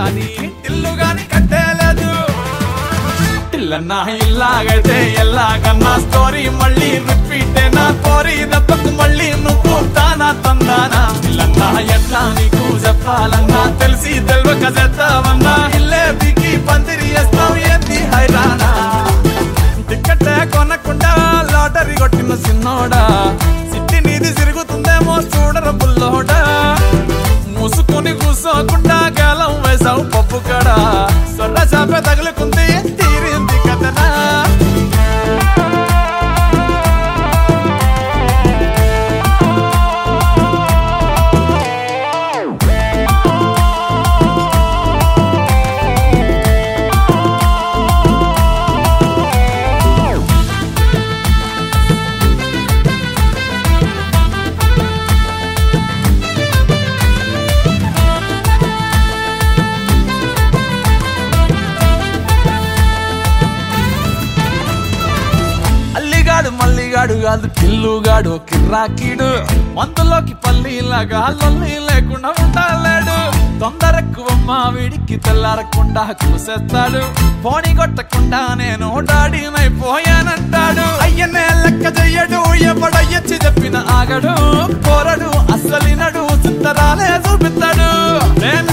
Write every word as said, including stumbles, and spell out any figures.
గాని ఇల్లు గాని కట్టేలేదు ఇల్లన్నా ఇల్లాగైతే ఎల్లాగన్నా స్టోరీ మళ్ళీ రిపీట్ నా కోరి దెబ్బకు మళ్ళీ నువ్వు తానా తందానా ఇల్లన్నా ఎట్లా నీకు చెప్పాలన్నా తెలిసి తెల్వక చేద్దామన్నా ఇల్లే బిగి పందిరి వేస్తావు ఏంది హైరానా టికెట్టే కొనకుండా లాటరీ కొట్టిన సిన్నోడా సిట్టి నీది తిరుగుతుందేమో చూడర బుల్లోడా మూసుకొని కూసోకుండా గాలం వేసావు పప్పు కడా సొర్ర చాప తగులుకుంది తీరింది కథనా మల్లిగాడు కాదు కిల్లుగాడు కిర్రాకీడు మందులోకి పల్లీలాగా లొల్లి లేకుండా ఉండలేడు తొందరెక్కువమ్మా వీడికి తెల్లారకుండా కూసేస్తాడు పోనీ కొట్టకుండా నేను డాడీనైపోయానంటాడు అయ్యనే లెక్క చెయ్యడు ఎవడయ్యచ్చి చెప్పిన ఆగడు పోరడు అస్సలినడు చిత్తరాలే చూపిస్తాడు